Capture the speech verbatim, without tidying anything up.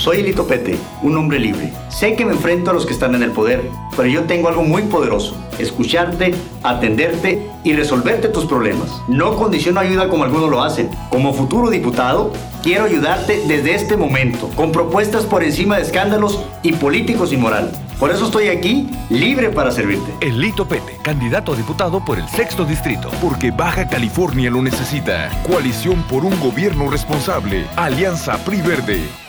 Soy Elito Pete, un hombre libre. Sé que me enfrento a los que están en el poder, pero yo tengo algo muy poderoso: escucharte, atenderte y resolverte tus problemas. No condiciono ayuda como algunos lo hacen. Como futuro diputado, quiero ayudarte desde este momento, con propuestas por encima de escándalos y políticos sin moral. Por eso estoy aquí, libre para servirte. Elito Pete, candidato a diputado por el sexto distrito, porque Baja California lo necesita. Coalición por un gobierno responsable. Alianza P R I Verde.